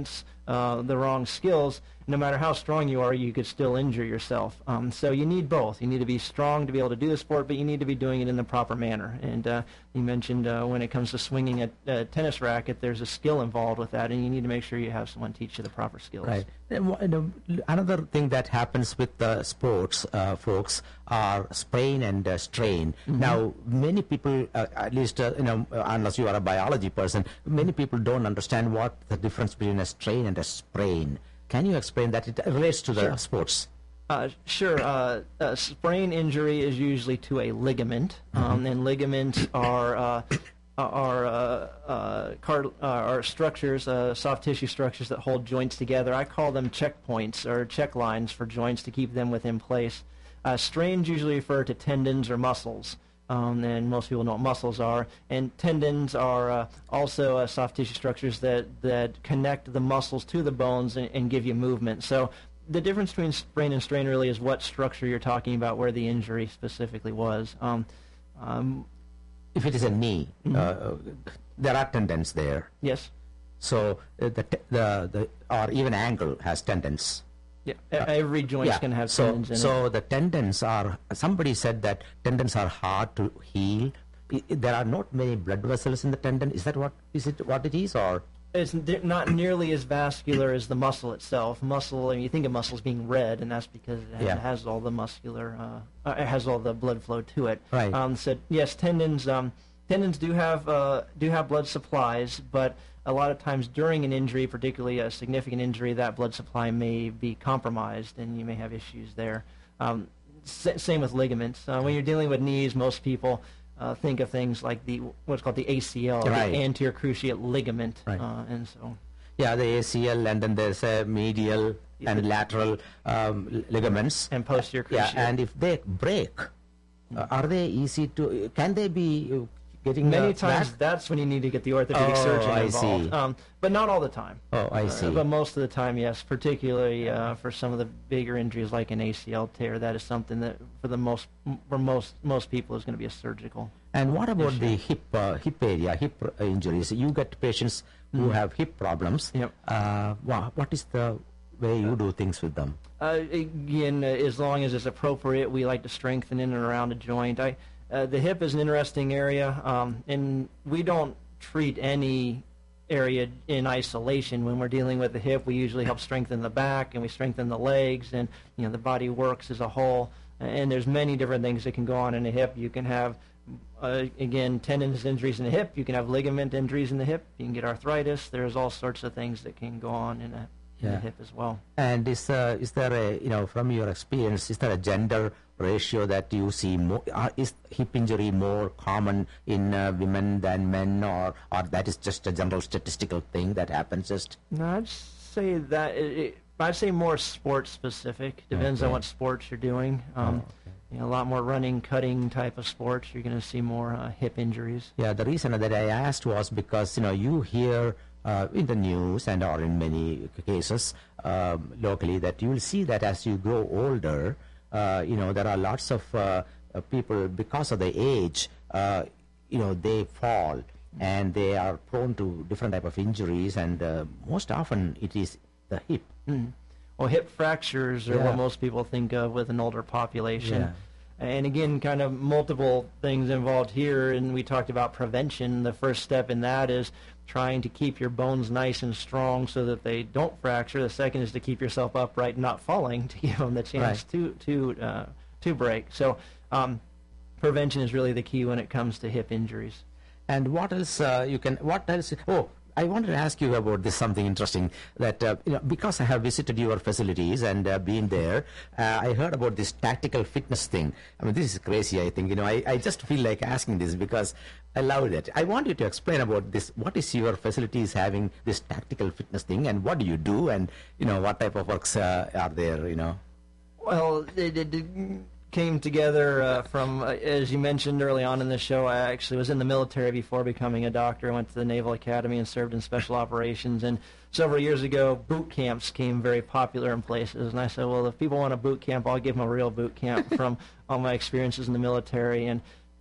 uh, the wrong skills, no matter how strong you are, you could still injure yourself. Um, so you need both. You need to be strong to be able to do the sport, but you need to be doing it in the proper manner. And uh, you mentioned uh, when it comes to swinging a, a tennis racket, there's a skill involved with that, and you need to make sure you have someone teach you the proper skills. Right. And, you know, another thing that happens with the sports uh, folks are sprain and uh, strain. Mm-hmm. Now, many people, uh, at least uh, you know, unless you are a biology person, many people don't understand what the difference between a strain and a sprain. Can you explain that? It relates to the Sure. sports. Uh, sure. Uh, a sprain injury is usually to a ligament, um, and ligaments are uh, are uh, uh, card, uh, are structures, uh, soft tissue structures that hold joints together. I call them checkpoints or check lines for joints to keep them within place. Uh, strains usually refer to tendons or muscles. Um, and most people know what muscles are. And tendons are uh, also uh, soft tissue structures that, that connect the muscles to the bones and, and give you movement. So the difference between sprain and strain really is what structure you're talking about, where the injury specifically was. Um, um, if it is a knee, mm-hmm. uh, there are tendons there. Yes. So uh, the, the, the, or even ankle has tendons. Yeah, every joint yeah. can have so, tendons in so it. So the tendons are, somebody said that tendons are hard to heal. I, there are not many blood vessels in the tendon. Is that what, is it what it is, or? It's not nearly as vascular as the muscle itself. Muscle, I mean, you think of muscles being red, and that's because it has, yeah. it has all the muscular, uh, it has all the blood flow to it. Right. Um, so yes, tendons, um, tendons do have uh, do have blood supplies, but a lot of times during an injury, particularly a significant injury, that blood supply may be compromised, and you may have issues there. Um, s- same with ligaments. Uh, when you're dealing with knees, most people uh, think of things like the what's called the A C L, right. the anterior cruciate ligament, right. uh, and so. Yeah, the A C L, and then there's a medial and lateral um, ligaments. And posterior cruciate. Yeah, and if they break, uh, are they easy to? Can they be? Uh, Getting Many uh, times back? that's when you need to get the orthopedic oh, surgeon I involved. See. Um, but not all the time. Oh, I uh, see. But most of the time, yes, particularly uh, for some of the bigger injuries like an A C L tear, that is something that for the most for most most people is going to be a surgical. And what about issue. the hip uh, hip area, hip uh, injuries? You get patients who mm. have hip problems. Yep. Uh, wow, what is the way you do things with them? Uh, again, uh, as long as it's appropriate, we like to strengthen in and around a joint. I Uh, the hip is an interesting area, um, and we don't treat any area in isolation. When we're dealing with the hip, we usually help strengthen the back, and we strengthen the legs, and you know the body works as a whole. And there's many different things that can go on in the hip. You can have, uh, again, tendons injuries in the hip. You can have ligament injuries in the hip. You can get arthritis. There's all sorts of things that can go on in, a, in yeah. the hip as well. And is uh, is there a, you know, from your experience, is there a gender ratio that you see more? Uh, is hip injury more common in uh, women than men, or or that is just a general statistical thing that happens? Just no, I'd say that it, it, I'd say more sports specific. Depends okay. on what sports you're doing. Um, oh, okay. You know, a lot more running, cutting type of sports. You're going to see more uh, hip injuries. Yeah, the reason that I asked was because you know you hear uh, in the news and or in many cases um, locally that you will see that as you grow older. Uh, you know, there are lots of uh, uh, people, because of the age, uh, you know, they fall and they are prone to different type of injuries, and uh, most often it is the hip. Mm. Well, hip fractures are yeah. what most people think of with an older population. Yeah. And again, kind of multiple things involved here, and we talked about prevention. The first step in that is trying to keep your bones nice and strong so that they don't fracture. The second is to keep yourself upright and not falling to give them the chance right. to to uh, to break. So um, prevention is really the key when it comes to hip injuries. And what else uh, you can, what else, oh, I wanted to ask you about this, something interesting, that uh, you know, because I have visited your facilities and uh, been there, uh, I heard about this tactical fitness thing. I mean, this is crazy, I think. You know, I, I just feel like asking this because I love it. I want you to explain about this. What is your facilities having this tactical fitness thing, and what do you do, and, you know, what type of works uh, are there, you know? Well, it, it, it came together uh, from, uh, as you mentioned early on in the show, I actually was in the military before becoming a doctor. I went to the Naval Academy and served in special operations. And several years ago, boot camps became very popular in places. And I said, well, if people want a boot camp, I'll give them a real boot camp from all my experiences in the military. And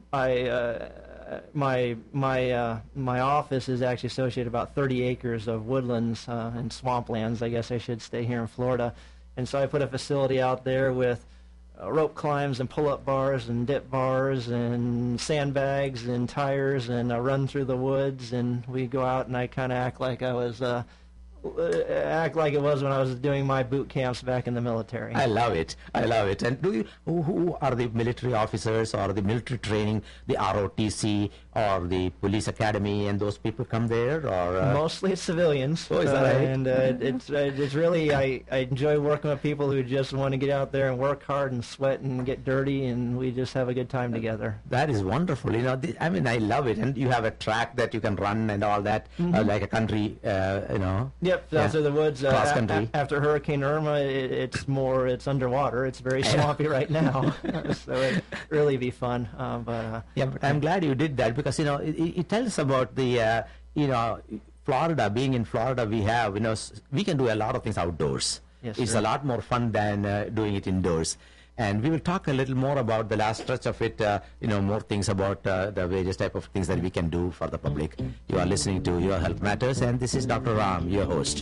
I uh, my my uh, my office is actually associated about thirty acres of woodlands uh, and swamplands. I guess I should stay here in Florida, and so I put a facility out there with uh, rope climbs and pull-up bars and dip bars and sandbags and tires, and I run through the woods, and we go out and I kind of act like I was. Uh, act like it was when I was doing my boot camps back in the military. I love it. I love it. And do you, who, who are the military officers or the military training, the R O T C or the police academy, and those people come there? Or uh... Mostly it's civilians. Oh, is that uh, right? And uh, it's uh, it's really, I, I enjoy working with people who just want to get out there and work hard and sweat and get dirty, and we just have a good time together. That is wonderful. You know, the, I mean, I love it. And you have a track that you can run and all that, Mm-hmm. uh, like a country, uh, you know. Yep, Yeah. down through the woods. Uh, Cross a- country. a- after Hurricane Irma, it, it's more, it's underwater. It's very swampy right now, so it'd really be fun. Uh, but uh, Yeah, but I'm glad you did that, because, you know, it, it tells about the, uh, you know, Florida, being in Florida, we have, you know, s- we can do a lot of things outdoors. Yes, It's sir. a lot more fun than uh, doing it indoors. And we will talk a little more about the last stretch of it, uh, you know, more things about uh, the various type of things that we can do for the public. You are listening to Your Health Matters, and this is Doctor Ram, your host.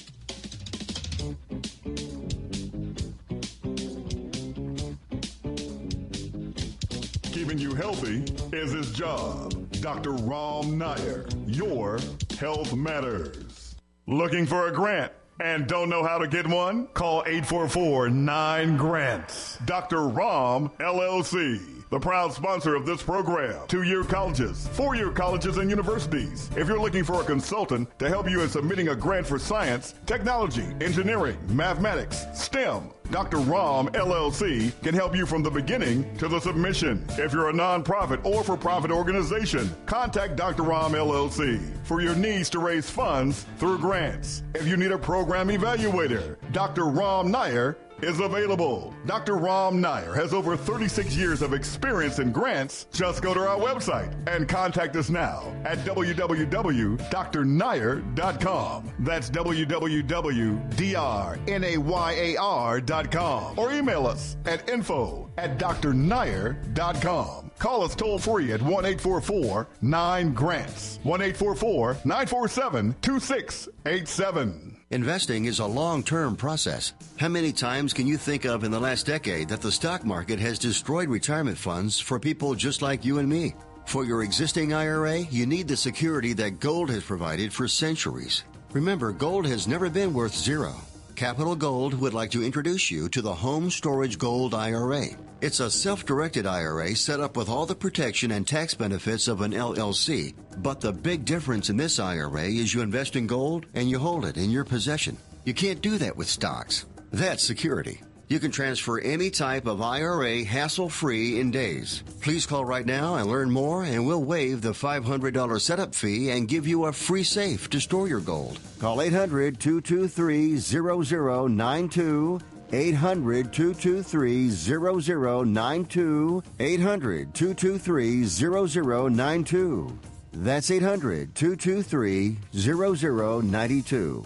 Keeping you healthy is his job. Doctor Ram Nair, your Health Matters. Looking for a grant and don't know how to get one? Call eight four four, nine grants. Doctor Ram, L L C, the proud sponsor of this program. Two-year colleges, four-year colleges, and universities. If you're looking for a consultant to help you in submitting a grant for science, technology, engineering, mathematics, STEM, Doctor Ram, L L C, can help you from the beginning to the submission. If you're a nonprofit or for-profit organization, contact Doctor Ram, L L C, for your needs to raise funds through grants. If you need a program evaluator, Doctor Ram Nair is available. Doctor Ram Nair has over thirty-six years of experience in grants. Just go to our website and contact us now at w w w dot d r nair dot com. That's w w w dot d r nair dot com. Or email us at info at d r nair dot com. Call us toll free at one eight four four, nine grants. one eight four four, nine four seven, two six eight seven. Investing is a long-term process. How many times can you think of in the last decade that the stock market has destroyed retirement funds for people just like you and me? For your existing I R A, you need the security that gold has provided for centuries. Remember, gold has never been worth zero. Capital Gold would like to introduce you to the Home Storage Gold I R A. It's a self-directed I R A set up with all the protection and tax benefits of an L L C. But the big difference in this I R A is you invest in gold and you hold it in your possession. You can't do that with stocks. That's security. You can transfer any type of I R A hassle-free in days. Please call right now and learn more, and we'll waive the five hundred dollars setup fee and give you a free safe to store your gold. Call eight hundred, two two three, zero zero nine two. eight hundred, two two three, zero zero nine two. eight hundred, two two three, zero zero nine two. That's eight hundred, two two three, zero zero nine two.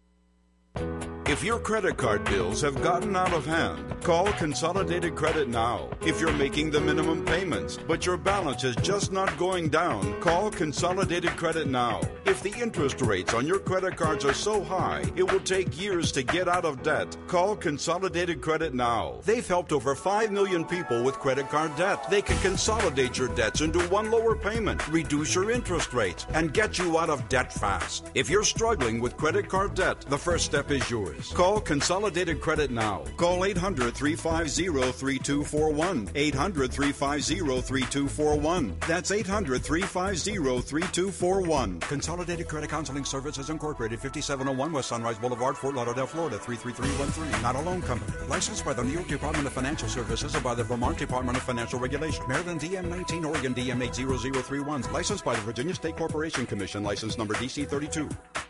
If your credit card bills have gotten out of hand, call Consolidated Credit now. If you're making the minimum payments, but your balance is just not going down, call Consolidated Credit now. If the interest rates on your credit cards are so high, it will take years to get out of debt, call Consolidated Credit now. They've helped over five million people with credit card debt. They can consolidate your debts into one lower payment, reduce your interest rates, and get you out of debt fast. If you're struggling with credit card debt, the first step is yours. Call Consolidated Credit now. Call eight hundred, three five zero, three two four one. eight hundred, three five zero, three two four one. That's eight hundred, three five zero, three two four one. Consolidated Credit Counseling Services Incorporated, fifty-seven oh one West Sunrise Boulevard, Fort Lauderdale, Florida, three three three one three. Not a loan company. Licensed by the New York Department of Financial Services and by the Vermont Department of Financial Regulation. Maryland D M nineteen, Oregon D M eight zero zero three one. Licensed by the Virginia State Corporation Commission. License number D C thirty-two.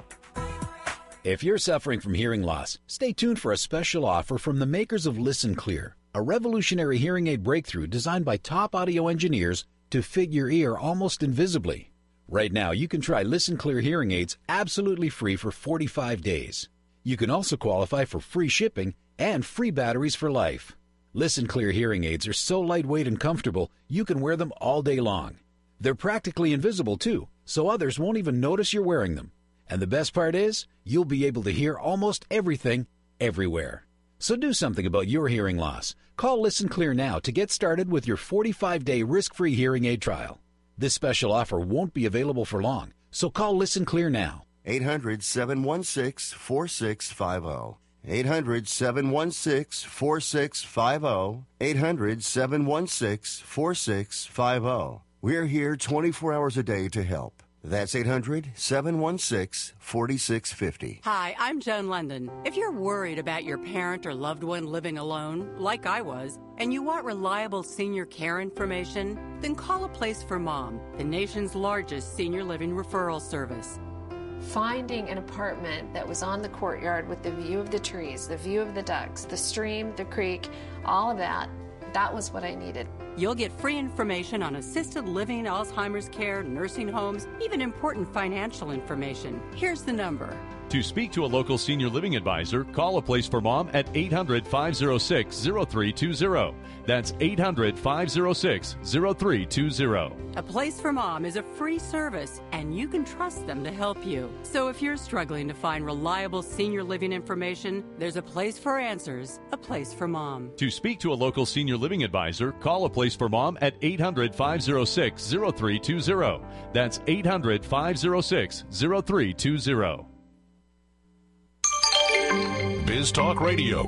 If you're suffering from hearing loss, stay tuned for a special offer from the makers of Listen Clear, a revolutionary hearing aid breakthrough designed by top audio engineers to fit your ear almost invisibly. Right now, you can try Listen Clear hearing aids absolutely free for forty-five days. You can also qualify for free shipping and free batteries for life. Listen Clear hearing aids are so lightweight and comfortable, you can wear them all day long. They're practically invisible, too, so others won't even notice you're wearing them. And the best part is, you'll be able to hear almost everything, everywhere. So do something about your hearing loss. Call Listen Clear now to get started with your forty-five day risk-free hearing aid trial. This special offer won't be available for long, so call Listen Clear now. eight hundred, seven one six, four six five zero. eight hundred, seven one six, four six five zero. eight hundred, seven one six, four six five zero. We're here twenty-four hours a day to help. That's eight hundred, seven one six, four six five zero. Hi, I'm Joan London. If you're worried about your parent or loved one living alone, like I was, and you want reliable senior care information, then call A Place for Mom, the nation's largest senior living referral service. Finding an apartment that was on the courtyard with the view of the trees, the view of the ducks, the stream, the creek, all of that, that was what I needed. You'll get free information on assisted living, Alzheimer's care, nursing homes, even important financial information. Here's the number. To speak to a local senior living advisor, call A Place for Mom at eight hundred, five oh six, oh three two oh. That's eight hundred, five oh six, oh three two oh. A Place for Mom is a free service, and you can trust them to help you. So if you're struggling to find reliable senior living information, there's a place for answers, A Place for Mom. To speak to a local senior living advisor, call A Place for Mom at eight hundred, five oh six, oh three two oh. That's eight hundred, five oh six, oh three two oh. Biz Talk Radio.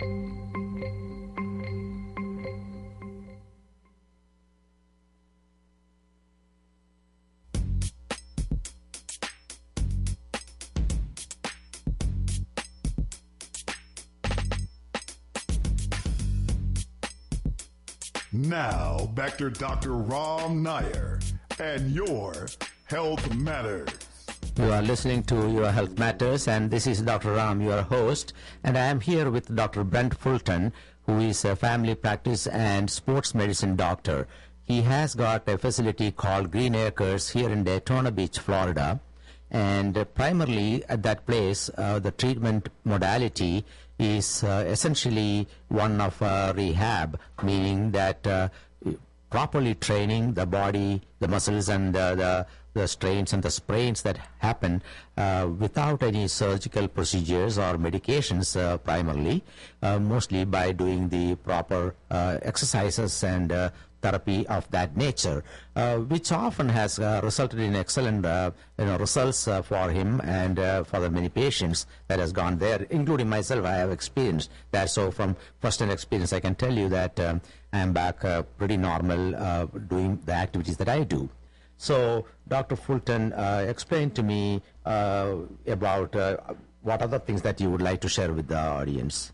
Now, back to Doctor Ram Nair and your Health Matters. You are listening to Your Health Matters, and this is Doctor Ram, your host, and I am here with Doctor Brent Fulton, who is a family practice and sports medicine doctor. He has got a facility called Green Acres here in Daytona Beach, Florida, and uh, primarily at that place, uh, the treatment modality is uh, essentially one of uh, rehab, meaning that uh, properly training the body, the muscles, and uh, the the strains and the sprains that happen uh, without any surgical procedures or medications uh, primarily, uh, mostly by doing the proper uh, exercises and uh, therapy of that nature, uh, which often has uh, resulted in excellent uh, you know, results uh, for him and uh, for the many patients that has gone there, including myself. I have experienced that. So from first-hand experience, I can tell you that um, I am back uh, pretty normal uh, doing the activities that I do. So, Doctor Fulton, uh, explain to me uh, about uh, what other things that you would like to share with the audience.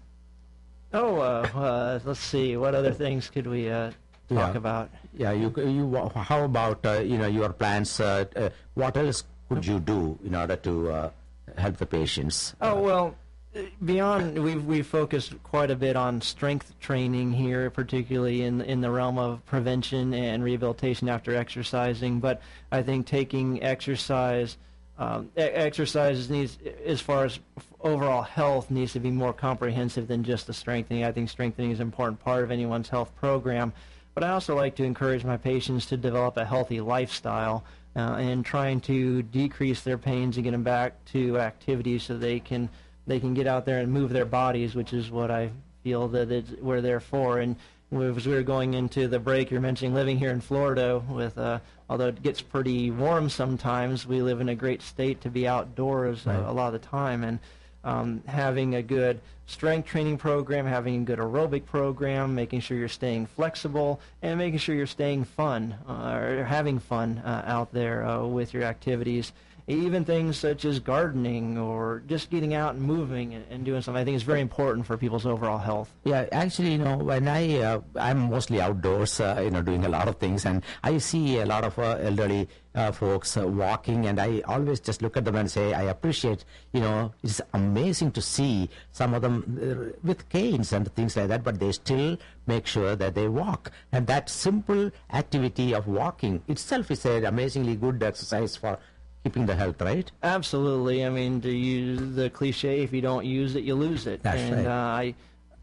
Oh, uh, uh, let's see. What other things could we uh, talk yeah. about? Yeah, you. You. How about uh, you know your plans? Uh, uh, what else could you do in order to uh, help the patients? Oh well. Beyond, we've we've focused quite a bit on strength training here, particularly in in the realm of prevention and rehabilitation after exercising. But I think taking exercise, um, exercise needs, as far as overall health, needs to be more comprehensive than just the strengthening. I think strengthening is an important part of anyone's health program. But I also like to encourage my patients to develop a healthy lifestyle uh, and trying to decrease their pains and get them back to activities so they can. They can get out there and move their bodies, which is what I feel that it's, we're there for. And as we were going into the break, you're mentioning living here in Florida, with uh, although it gets pretty warm sometimes, we live in a great state to be outdoors right. uh, a lot of the time. And um, having a good strength training program, having a good aerobic program, making sure you're staying flexible, and making sure you're staying fun, uh, or having fun uh, out there uh, with your activities. Even things such as gardening or just getting out and moving and, and doing something, I think is very important for people's overall health. Yeah, actually, you know, when I, uh, I'm mostly outdoors, uh, you know, doing a lot of things, and I see a lot of uh, elderly uh, folks uh, walking, and I always just look at them and say, I appreciate, you know, it's amazing to see some of them uh, with canes and things like that, but they still make sure that they walk. And that simple activity of walking itself is an amazingly good exercise for keeping the health, right? Absolutely. I mean, to use the cliche, if you don't use it, you lose it. That's and right. uh, I,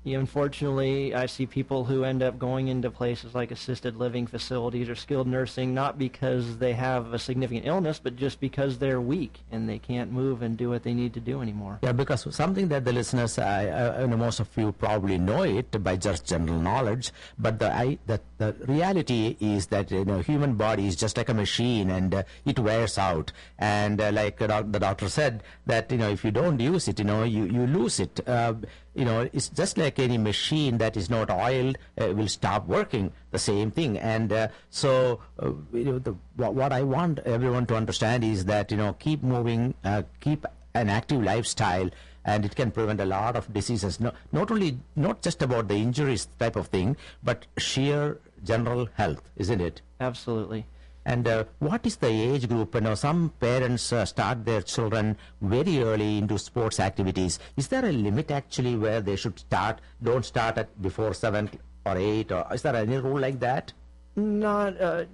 Unfortunately, I see people who end up going into places like assisted living facilities or skilled nursing not because they have a significant illness, but just because they're weak and they can't move and do what they need to do anymore. Yeah, because something that the listeners, I, I, I know most of you probably know it by just general knowledge, but the, I, the, the reality is that, you know, human body is just like a machine, and uh, it wears out. And uh, like uh, the doctor said, that, you know, if you don't use it, you know, you, you lose it. Uh, You know, it's just like any machine that is not oiled uh, will stop working. The same thing. And uh, so, uh, you know, the, what, what I want everyone to understand is that, you know, keep moving, uh, keep an active lifestyle, and it can prevent a lot of diseases. No, not only, not just about the injuries type of thing, but sheer general health, isn't it? Absolutely. And uh, what is the age group? You know, some parents uh, start their children very early into sports activities. Is there a limit actually where they should start? Don't start at before seven or eight, or is there any rule like that? Not. Uh,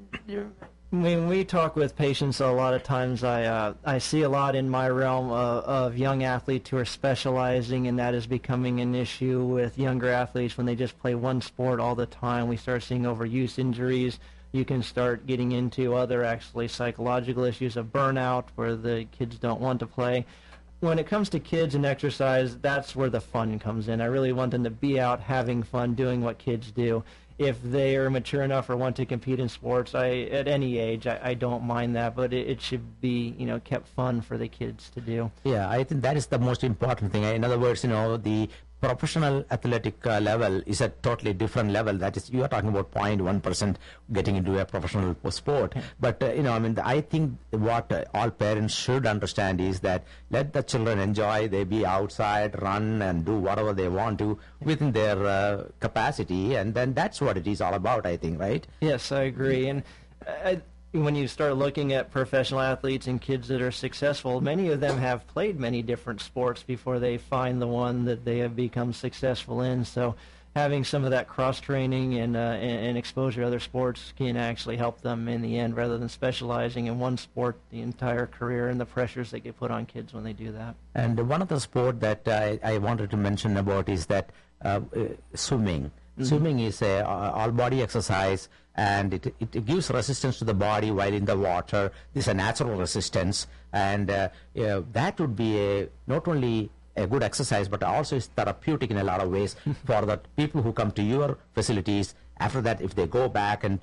when we talk with patients, a lot of times I uh, I see a lot in my realm of, of young athletes who are specializing, and that is becoming an issue with younger athletes when they just play one sport all the time. We start seeing overuse injuries. You can start getting into other actually psychological issues of burnout where the kids don't want to play. When it comes to kids and exercise, that's where the fun comes in. I really want them to be out having fun, doing what kids do. If they are mature enough or want to compete in sports, I at any age, I, I don't mind that, but it, it should be, you know, kept fun for the kids to do. Yeah, I think that is the most important thing. In other words, you know, the professional athletic uh, level is a totally different level. That is, you are talking about zero point one percent getting into a professional sport. But, uh, you know, I mean, I think what uh, all parents should understand is that let the children enjoy. They be outside, run, and do whatever they want to within their uh, capacity. And then that's what it is all about, I think, right? Yes, I agree. And I, when you start looking at professional athletes and kids that are successful, many of them have played many different sports before they find the one that they have become successful in. So having some of that cross-training and, uh, and, and exposure to other sports can actually help them in the end, rather than specializing in one sport the entire career and the pressures that get put on kids when they do that. And one of the sport that I, I wanted to mention about is that uh, uh, swimming. Mm-hmm. Swimming is a uh, all-body exercise, and it, it gives resistance to the body while in the water. This is a natural resistance, and uh, uh, that would be a, not only a good exercise, but also is therapeutic in a lot of ways for the people who come to your facilities. After that, if they go back and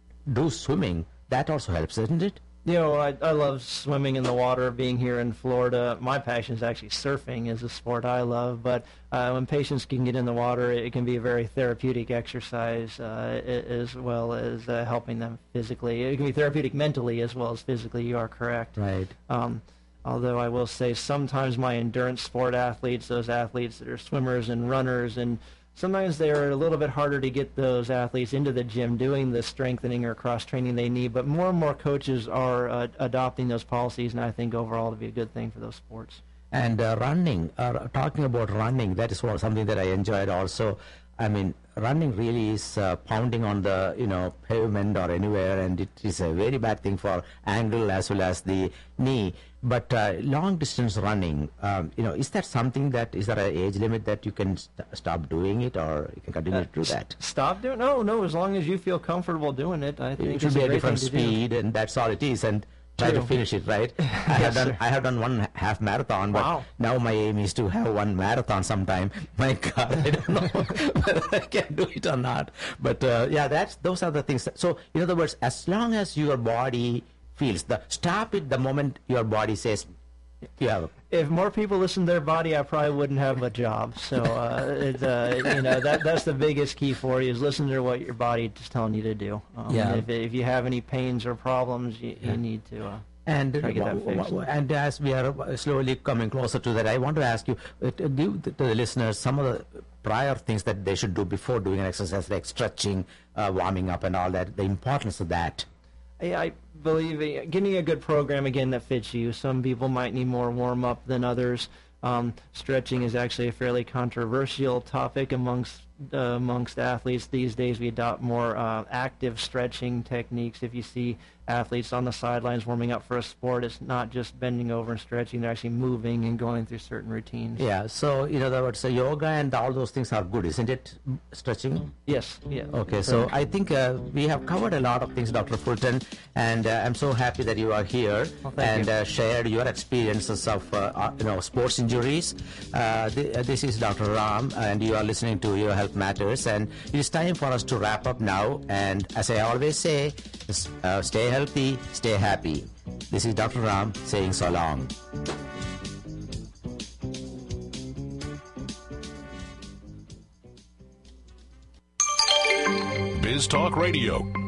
do swimming, that also helps, isn't it? You know, I, I love swimming in the water, being here in Florida. My passion is actually surfing is a sport I love, but uh, when patients can get in the water, it can be a very therapeutic exercise uh, as well as uh, helping them physically. It can be therapeutic mentally as well as physically, you are correct. Right. Um, although I will say sometimes my endurance sport athletes, those athletes that are swimmers and runners, and sometimes they're a little bit harder to get those athletes into the gym doing the strengthening or cross-training they need, but more and more coaches are uh, adopting those policies, and I think overall to be a good thing for those sports. And uh, running, uh, talking about running, that is what, something that I enjoyed also. I mean, running really is uh, pounding on the, you know, pavement or anywhere, and it is a very bad thing for ankle as well as the knee. But uh, long distance running, um, you know, is that something that, is there an age limit that you can st stop doing it, or you can continue uh, to do that? Stop doing? No, no. As long as you feel comfortable doing it, I think it should it's be a, a different speed, do. and that's all it is. And try True. to finish it, right? I Yes, have done sir. I have done one half marathon, but Wow. now my aim is to have one marathon sometime. My God, I don't know whether I can do it or not. But uh, yeah, that's those are the things. That, so in other words, as long as your body feels, the stop it the moment your body says, yeah. If more people listen to their body, I probably wouldn't have a job. So, uh, it, uh, you know, that that's the biggest key for you, is listen to what your body is telling you to do. Um, Yeah. If, if you have any pains or problems, you, you need to uh, And try to get that w- fixed. w- and as we are slowly coming closer to that, I want to ask you, uh, to give the, to the listeners some of the prior things that they should do before doing an exercise, like stretching, uh, warming up, and all that. The importance of that. I, I believe uh, getting a good program, again, that fits you. Some people might need more warm-up than others. Um, stretching is actually a fairly controversial topic amongst uh, amongst athletes these days, we adopt more uh, active stretching techniques. If you see athletes on the sidelines warming up for a sport, it's not just bending over and stretching. They're actually moving and going through certain routines. Yeah, so in other words, so yoga and all those things are good, isn't it? Stretching? Yes, yeah. Okay, so I think uh, we have covered a lot of things, Doctor Fulton, and uh, I'm so happy that you are here well, thank and you. uh, shared your experiences of uh, uh, you know sports injuries. Uh, th- uh, this is Doctor Ram, and you are listening to Your Health Matters, and it is time for us to wrap up now. And as I always say, uh, stay healthy, stay happy. This is Doctor Ram saying so long. Biz Talk Radio.